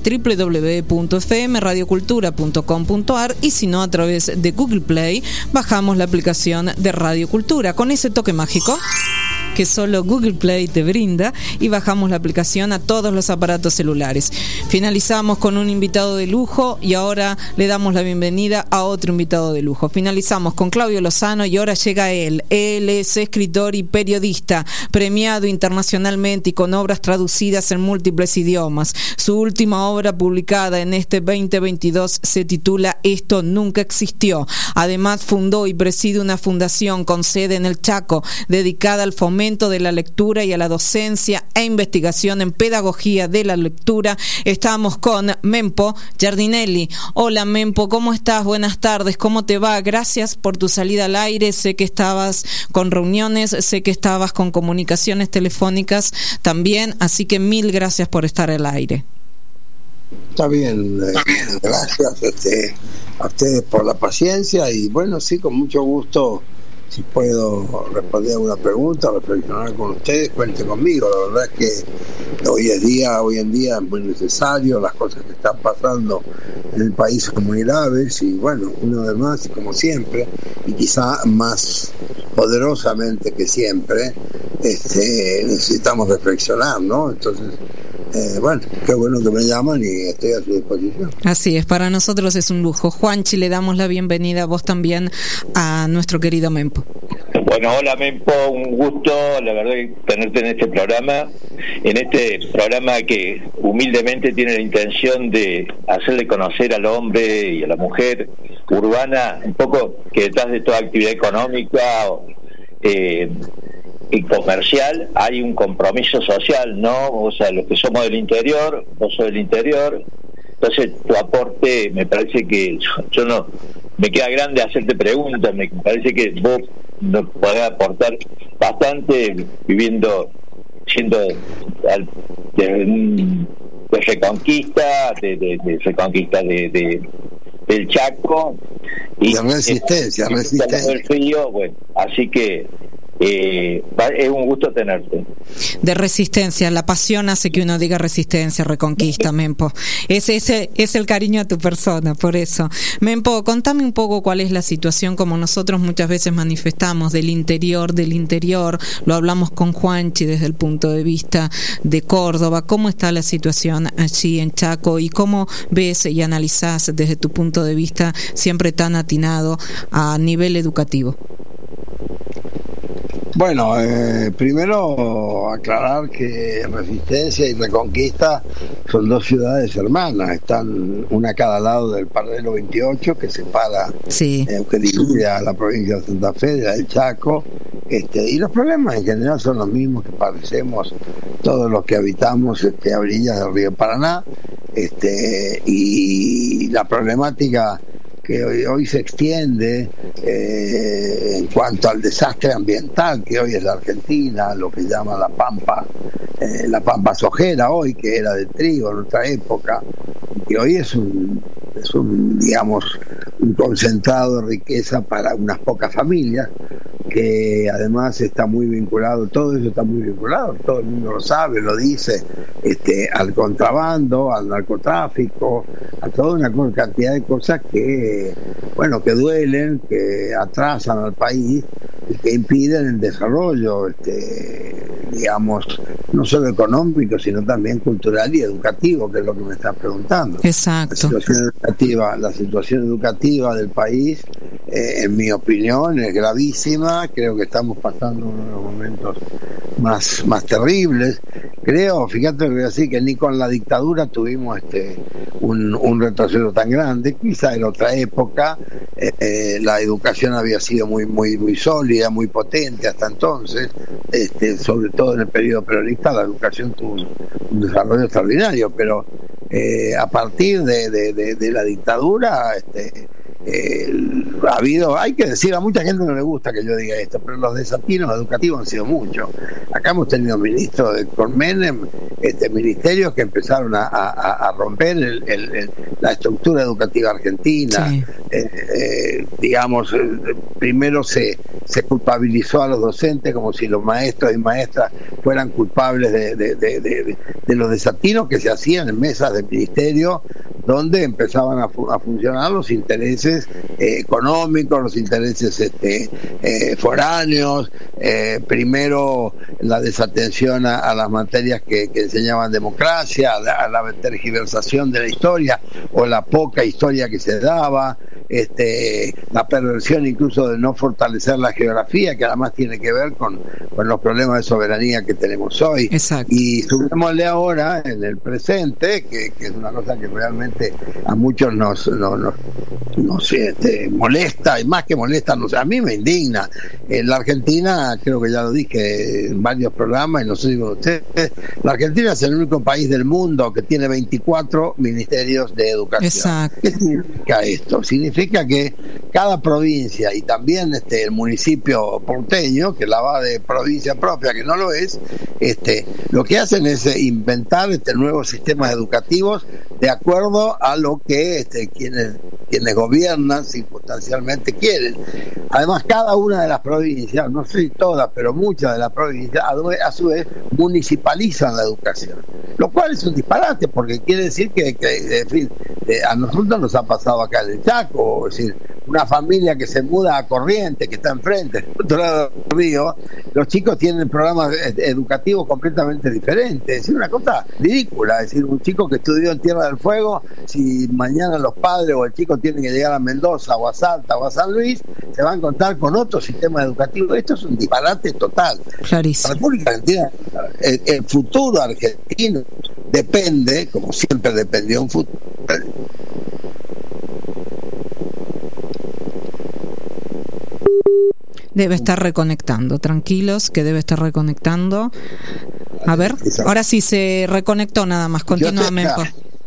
www.fmradiocultura.com.ar, y si no, a través de Google Play bajamos la aplicación de Radio Cultura con ese toque mágico que solo Google Play te brinda, y bajamos la aplicación a todos los aparatos celulares. Finalizamos con un invitado de lujo y ahora le damos la bienvenida a otro invitado de lujo. Finalizamos con Claudio Lozano y ahora llega él. Él es escritor y periodista, premiado internacionalmente y con obras traducidas en múltiples idiomas. Su última obra publicada en este 2022 se titula Esto nunca existió. Además, fundó y preside una fundación con sede en el Chaco dedicada al fomento de la lectura y a la docencia e investigación en pedagogía de la lectura. Estamos con Mempo Giardinelli. Hola, Mempo, ¿cómo estás? Buenas tardes, ¿cómo te va? Gracias por tu salida al aire. Sé que estabas con reuniones, sé que estabas con comunicaciones telefónicas también, así que mil gracias por estar al aire.
Está bien, gracias a ustedes por la paciencia y bueno, sí, con mucho gusto. Si puedo responder a una pregunta, reflexionar con ustedes, cuente conmigo. La verdad es que hoy en día es muy necesario, las cosas que están pasando en el país son muy graves y bueno, una vez más, como siempre, y quizá más poderosamente que siempre, necesitamos reflexionar, ¿no? Entonces, bueno, qué bueno que me llaman y estoy a su disposición.
Así es, para nosotros es un lujo. Juanchi, le damos la bienvenida a vos también a nuestro querido Mempo.
Bueno, hola Mempo, un gusto, la verdad, tenerte en este programa que humildemente tiene la intención de hacerle conocer al hombre y a la mujer urbana un poco que detrás de toda actividad económica y comercial hay un compromiso social, ¿no? O sea, los que somos del interior, vos sos del interior, entonces tu aporte me parece que yo no me queda grande hacerte preguntas, me parece que vos nos podés aportar bastante siendo de Reconquista, de Reconquista del Chaco y
resistencia
del río, bueno, así que es un gusto tenerte.
De resistencia, la pasión hace que uno diga resistencia, reconquista, Mempo. Ese es el cariño a tu persona, por eso. Mempo, contame un poco cuál es la situación, como nosotros muchas veces manifestamos, del interior, lo hablamos con Juanchi desde el punto de vista de Córdoba. ¿Cómo está la situación allí en Chaco y cómo ves y analizás desde tu punto de vista siempre tan atinado a nivel educativo?
Bueno, primero aclarar que Resistencia y Reconquista son dos ciudades hermanas, están una a cada lado del paralelo 28 que separa, que divide a la provincia de Santa Fe de la del Chaco, y los problemas en general son los mismos que padecemos todos los que habitamos a orillas del río Paraná, y la problemática que hoy se extiende en cuanto al desastre ambiental que hoy es la Argentina, lo que llama la pampa sojera hoy, que era de trigo en otra época, que hoy es un concentrado de riqueza para unas pocas familias, que además está muy vinculado, todo eso está muy vinculado, todo el mundo lo sabe, lo dice, al contrabando, al narcotráfico, a toda una cantidad de cosas que duelen, que atrasan al país y que impiden el desarrollo, no solo económico, sino también cultural y educativo, que es lo que me estás preguntando.
Exacto.
La situación educativa del país, en mi opinión, es gravísima. Creo que estamos pasando uno de los momentos más terribles. Fíjate que voy a decir que ni con la dictadura tuvimos un retroceso tan grande. Quizá en otra época la educación había sido muy sólida, muy potente hasta entonces, sobre todo en el periodo peronista la educación tuvo un desarrollo extraordinario, pero a partir de la dictadura ha habido, hay que decir, a mucha gente no le gusta que yo diga esto, pero los desatinos educativos han sido muchos. Acá hemos tenido ministros con Menem, ministerios que empezaron a romper la estructura educativa argentina. Sí. Primero se culpabilizó a los docentes como si los maestros y maestras fueran culpables de los desatinos que se hacían en mesas del ministerio, donde empezaban a funcionar los intereses económicos, los intereses foráneos, primero la desatención a las materias que enseñaban democracia, a la tergiversación de la historia o la poca historia que se daba, la perversión incluso de no fortalecer la geografía, que además tiene que ver con los problemas de soberanía que tenemos hoy.
Exacto. Y
sumémosle ahora en el presente, que es una cosa que realmente a muchos nos molesta, y más que molesta, a mí me indigna. En la Argentina, creo que ya lo dije en varios programas, y no sé si con ustedes, la Argentina es el único país del mundo que tiene 24 ministerios de educación.
Exacto.
¿Qué significa esto? Significa que cada provincia, y también el municipio porteño, que la va de provincia propia, que no lo es, lo que hacen es inventar nuevos sistemas educativos de acuerdo a lo que quienes gobiernan circunstancialmente quieren. Además, cada una de las provincias, no sé si todas, pero muchas de las provincias, a su vez, municipalizan la educación, lo cual es un disparate, porque quiere decir que en fin, a nosotros nos ha pasado acá en el Chaco, es decir, una familia que se muda a Corrientes, que está enfrente, del otro lado del río, los chicos tienen programas educativos completamente diferentes, es decir, una cosa ridícula, es decir, un chico que estudió en Tierra del Fuego, si mañana los padres o el chico tienen que llegar a Mendoza o a Salta o a San Luis, se van a encontrar con otro sistema educativo. Esto es un disparate total.
Clarísimo.
La República Argentina, el futuro argentino depende, como siempre dependió un futuro.
Debe estar reconectando, tranquilos, que debe estar reconectando. A ver, ahora sí se reconectó nada más, continuamente.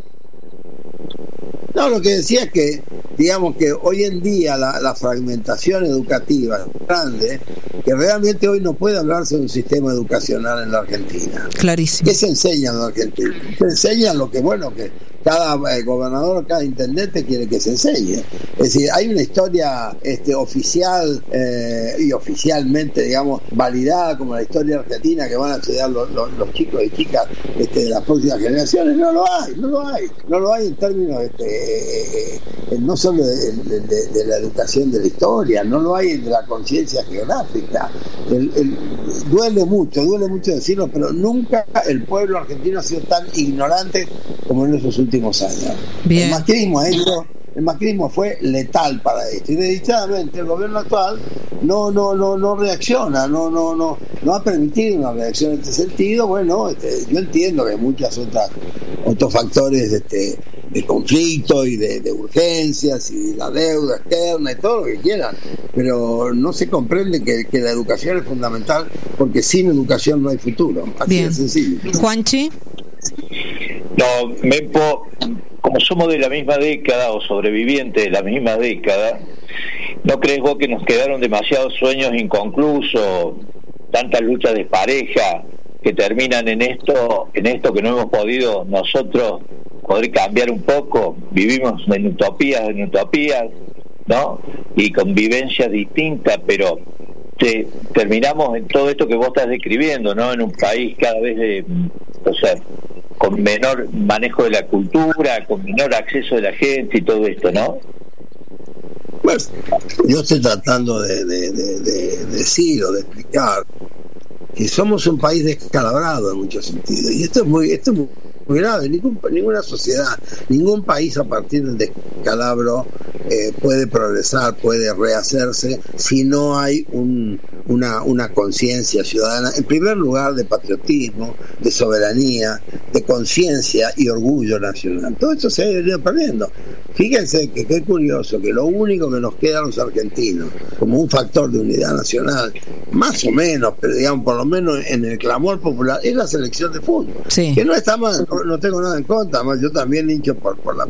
No, lo que decía es que, digamos que hoy en día la fragmentación educativa es grande, que realmente hoy no puede hablarse de un sistema educacional en la Argentina.
Clarísimo.
¿Qué se enseña en la Argentina? Se enseña lo que, que cada gobernador, cada intendente quiere que se enseñe. Es decir, hay una historia oficial y oficialmente, digamos, validada como la historia argentina que van a estudiar los chicos y chicas de las próximas generaciones. No lo hay en términos no solo de la educación de la historia, no lo hay de la conciencia geográfica. Duele mucho decirlo, pero nunca el pueblo argentino ha sido tan ignorante como en esos últimos años. Bien. El macrismo fue letal para esto, y desdichadamente el gobierno actual no reacciona, no ha permitido una reacción en este sentido. Bueno, yo entiendo que hay muchos otros factores de conflicto y de urgencias y la deuda externa y todo lo que quieran, pero no se comprende que la educación es fundamental, porque sin educación no hay futuro. Así de sencillo.
Juanchi.
No, Mempo, como somos de la misma década o sobrevivientes de la misma década, ¿no crees vos que nos quedaron demasiados sueños inconclusos, tantas luchas de pareja que terminan en esto que no hemos podido nosotros poder cambiar un poco? Vivimos en utopías, ¿no? Y convivencias distintas, pero terminamos en todo esto que vos estás describiendo, ¿no? En un país cada vez con menor manejo de la cultura, con menor acceso de la gente y todo esto, ¿no?
Bueno, yo estoy tratando de decir o de explicar que somos un país descalabrado en muchos sentidos, y esto es muy grave. Ninguna sociedad, ningún país a partir del descalabro puede progresar, puede rehacerse si no hay una conciencia ciudadana, en primer lugar, de patriotismo, de soberanía, de conciencia y orgullo nacional. Todo esto se ha ido perdiendo. Fíjense que qué curioso que lo único que nos queda a los argentinos como un factor de unidad nacional, más o menos, pero digamos por lo menos en el clamor popular, es la selección de fútbol, que no está mal. No tengo nada en contra, además yo también hincho por la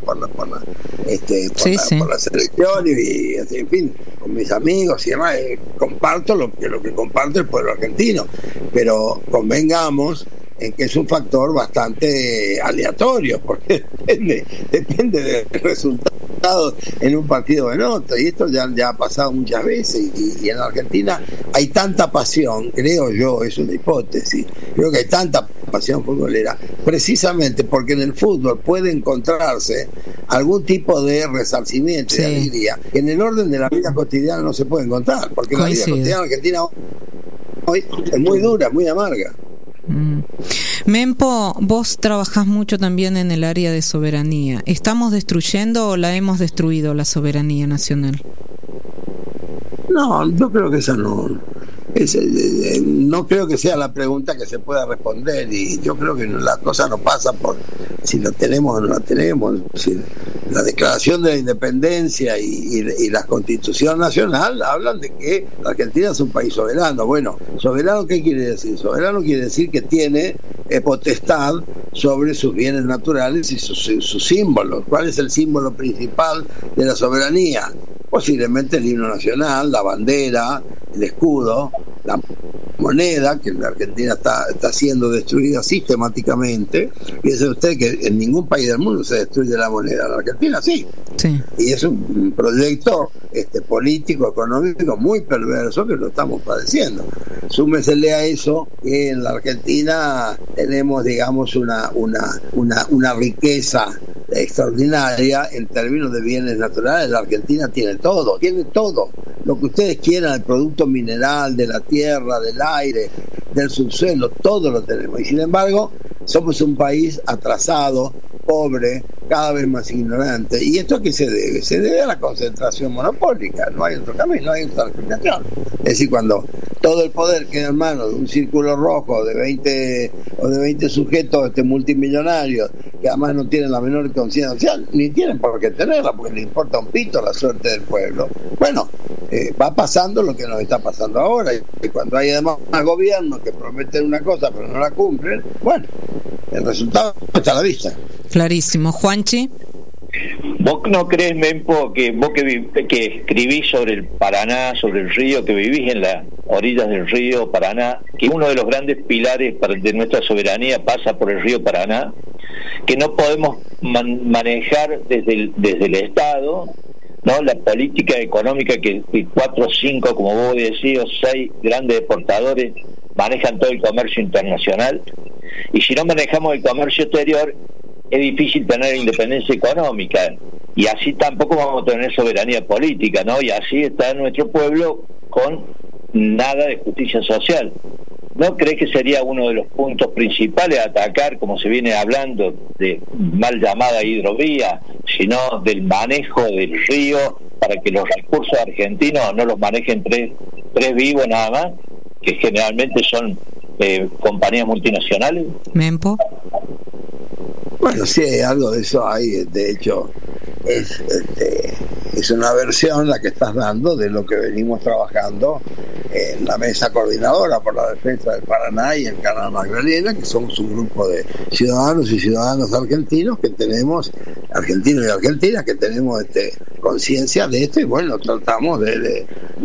selección y en fin, con mis amigos y demás, comparto lo que comparte el pueblo argentino, pero convengamos en que es un factor bastante aleatorio, porque depende del resultado en un partido o en otro, y esto ya ha pasado muchas veces, y en Argentina hay tanta pasión, creo yo, es una hipótesis, creo que hay tanta pasión futbolera, precisamente porque en el fútbol puede encontrarse algún tipo de resarcimiento y de alegría, que en el orden de la vida cotidiana no se puede encontrar, porque la vida cotidiana argentina hoy es muy dura, muy amarga.
Mempo, vos trabajás mucho también en el área de soberanía. ¿Estamos destruyendo o la hemos destruido la soberanía nacional?
No, yo creo que esa no creo que sea la pregunta que se pueda responder, y yo creo que la cosa no pasa por si la tenemos o no la tenemos. Si la Declaración de la Independencia y la Constitución Nacional hablan de que la Argentina es un país soberano. Bueno, ¿soberano qué quiere decir? Soberano quiere decir que tiene potestad sobre sus bienes naturales y sus símbolos. ¿Cuál es el símbolo principal de la soberanía? Posiblemente el himno nacional, la bandera, el escudo, la moneda, que en la Argentina está siendo destruida sistemáticamente. Piense usted que en ningún país del mundo se destruye la moneda, en la Argentina sí. Y es un proyecto político, económico muy perverso que lo estamos padeciendo. Súmesele a eso que en la Argentina tenemos, digamos, una riqueza extraordinaria en términos de bienes naturales. La Argentina tiene todo lo que ustedes quieran, el producto mineral, de la tierra, del aire, del subsuelo, todo lo tenemos, y sin embargo somos un país atrasado, pobre, cada vez más ignorante. ¿Y esto a qué se debe? Se debe a la concentración monopólica. No hay otro camino, no hay otra explicación. Es decir, cuando todo el poder queda en manos de un círculo rojo de 20 sujetos multimillonarios, que además no tienen la menor conciencia social, ni tienen por qué tenerla, porque les importa un pito la suerte del pueblo. Bueno, va pasando lo que nos está pasando ahora, y cuando hay además gobiernos que prometen una cosa pero no la cumplen, bueno, el resultado está a la vista.
Clarísimo. Juanchi.
¿Vos no crees, Mempo, que vos que escribís sobre el Paraná, sobre el río, que vivís en las orillas del río Paraná, que uno de los grandes pilares de nuestra soberanía pasa por el río Paraná, que no podemos manejar desde el Estado, ¿no? La política económica que 4 o 5, como vos decís, o 6 grandes exportadores manejan todo el comercio internacional, y si no manejamos el comercio exterior es difícil tener independencia económica, y así tampoco vamos a tener soberanía política, ¿no? Y así está nuestro pueblo con nada de justicia social. ¿No crees que sería uno de los puntos principales a atacar, como se viene hablando, de mal llamada hidrovía, sino del manejo del río, para que los recursos argentinos no los manejen tres vivos nada más, que generalmente son compañías multinacionales?
Mempo.
Bueno, sí, algo de eso hay. De hecho, es una versión la que estás dando de lo que venimos trabajando en la mesa coordinadora por la defensa del Paraná y el Canal Magdalena, que somos un grupo de ciudadanos y ciudadanas argentinos que tenemos, argentinos y argentinas, que tenemos conciencia de esto, y bueno, tratamos de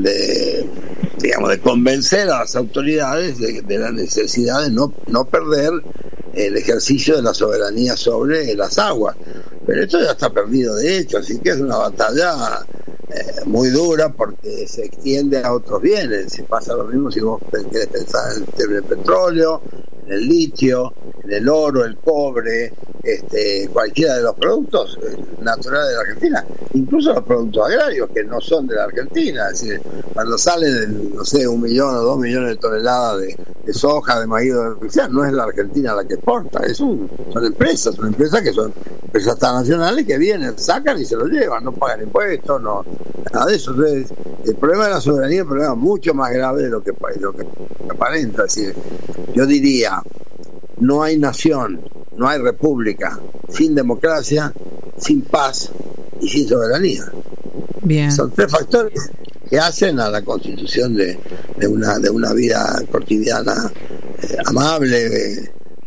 convencer a las autoridades de la necesidad de no perder el ejercicio de la soberanía sobre las aguas. Pero esto ya está perdido de hecho, así que es una batalla muy dura, porque se extiende a otros bienes. Si pasa lo mismo si vos querés pensar en el petróleo, en el litio, en el oro, el cobre, cualquiera de los productos naturales de la Argentina, incluso los productos agrarios que no son de la Argentina. Es decir, cuando salen, no sé, 1 millón o 2 millones de toneladas de soja, de maíz, no es la Argentina la que exporta, son empresas que son empresas transnacionales que vienen, sacan y se lo llevan, no pagan impuestos, no, nada de eso. Entonces, el problema de la soberanía es un problema mucho más grave de lo que aparenta. Es decir, yo diría, no hay nación, no hay república sin democracia, sin paz y sin soberanía.
Bien.
Son 3 factores que hacen a la constitución de una vida cotidiana amable,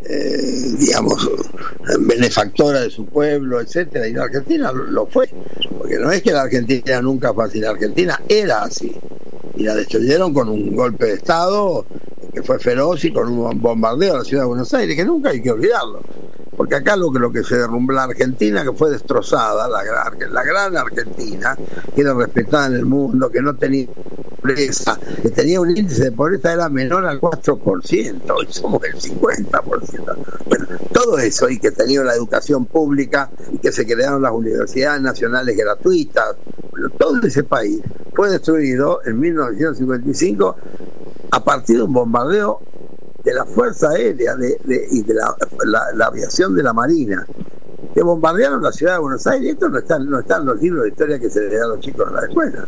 benefactora de su pueblo, etcétera. Y la Argentina lo fue, porque no es que la Argentina nunca fue así, la Argentina era así, y la destruyeron con un golpe de Estado que fue feroz y con un bombardeo a la ciudad de Buenos Aires, que nunca hay que olvidarlo, porque acá lo que se derrumbó, la Argentina que fue destrozada, la gran Argentina, que era respetada en el mundo, que no tenía pobreza, que tenía un índice de pobreza era menor al 4%, hoy somos el 50%. Bueno, todo eso, y que tenía una educación pública, y que se crearon las universidades nacionales gratuitas, bueno, todo ese país fue destruido en 1955 a partir de un bombardeo de la Fuerza Aérea y de la aviación de la Marina, que bombardearon la ciudad de Buenos Aires. Esto no está en los libros de historia que se le da a los chicos en la escuela.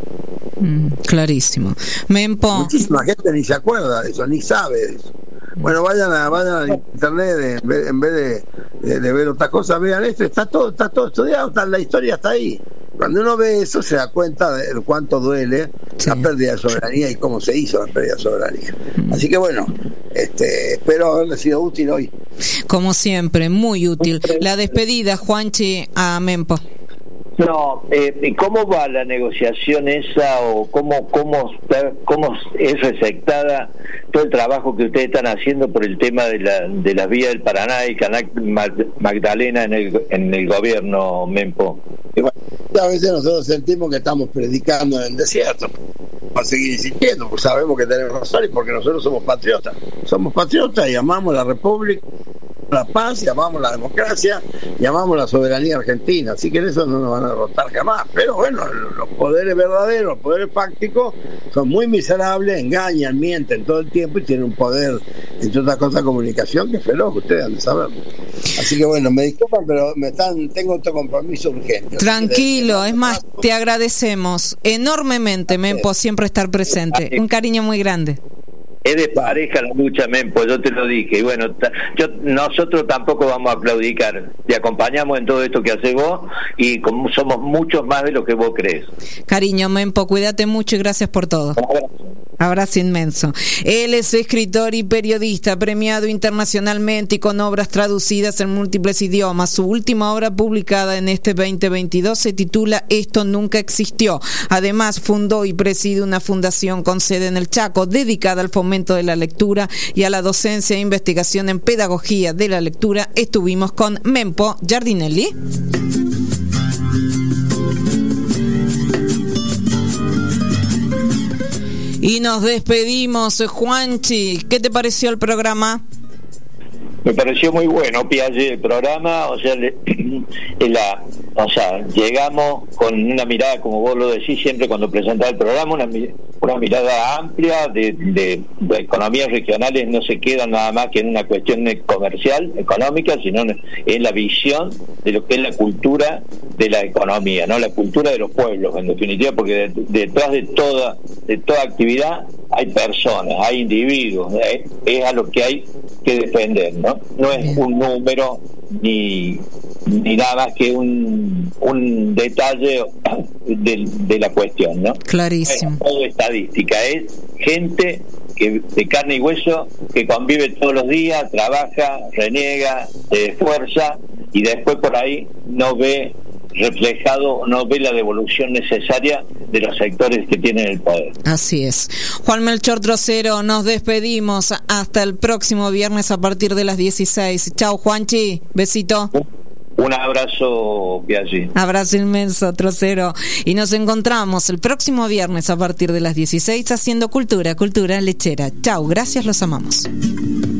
Clarísimo. Mempo.
Muchísima gente ni se acuerda de eso, ni sabe de eso. Bueno, vayan a internet, en vez de ver otras cosas, vean esto, está todo estudiado, la historia está ahí. Cuando uno ve eso se da cuenta de cuánto duele la pérdida de soberanía y cómo se hizo la pérdida de soberanía. Así que bueno, espero haberle sido útil hoy.
Como siempre, muy útil. La despedida, Juanchi, a Mempo.
No, ¿cómo va la negociación esa, o cómo es receptada todo el trabajo que ustedes están haciendo por el tema de la vía del Paraná y Canal Magdalena en el gobierno, Mempo?
Y bueno, a veces nosotros sentimos que estamos predicando en el desierto. Vamos a seguir insistiendo, porque sabemos que tenemos razón y porque nosotros somos patriotas y amamos la república, la paz, y amamos la democracia y amamos la soberanía argentina, así que en eso no nos van a derrotar jamás. Pero bueno, los poderes verdaderos, los poderes fácticos son muy miserables, engañan, mienten todo el tiempo y tienen un poder, entre otras cosas, comunicación, que es feroz, ustedes han de saberlo. Así que bueno, me disculpan, pero tengo otro compromiso urgente.
Tranquilo, es más, te agradecemos enormemente, Mempo, siempre estar presente. Un cariño muy grande.
Es de pareja la lucha, Mempo, yo te lo dije. Y bueno, nosotros tampoco vamos a claudicar. Te acompañamos en todo esto que haces vos, y somos muchos más de lo que vos crees.
Cariño, Mempo, cuídate mucho y gracias por todo.
Un abrazo.
Abrazo inmenso. Él es escritor y periodista, premiado internacionalmente y con obras traducidas en múltiples idiomas. Su última obra publicada en este 2022 se titula Esto nunca existió. Además, fundó y preside una fundación con sede en el Chaco, dedicada al fomento de la lectura y a la docencia e investigación en pedagogía de la lectura. Estuvimos con Mempo Giardinelli. Y nos despedimos, Juanchi. ¿Qué te pareció el programa?
Me pareció muy bueno, Piaget, el programa. Llegamos con una mirada, como vos lo decís siempre cuando presentás el programa, una mirada amplia de economías regionales. No se queda nada más que en una cuestión comercial, económica, sino en la visión de lo que es la cultura de la economía, ¿no? La cultura de los pueblos, en definitiva, porque detrás de toda actividad hay personas, hay individuos, es a lo que hay que defender, ¿no? No es un número ni nada más que un detalle de la cuestión, ¿no?
Clarísimo.
Es todo estadística, es gente que de carne y hueso que convive todos los días, trabaja, reniega, se esfuerza y después por ahí no ve reflejado, no ve la devolución necesaria de los sectores que tienen el poder.
Así es. Juan Melchor Trocero, nos despedimos hasta el próximo viernes a partir de las 16. Chao, Juanchi, besito.
Un abrazo, Piaggi.
Abrazo inmenso, Trocero. Y nos encontramos el próximo viernes a partir de las 16 haciendo cultura lechera. Chao, gracias, los amamos.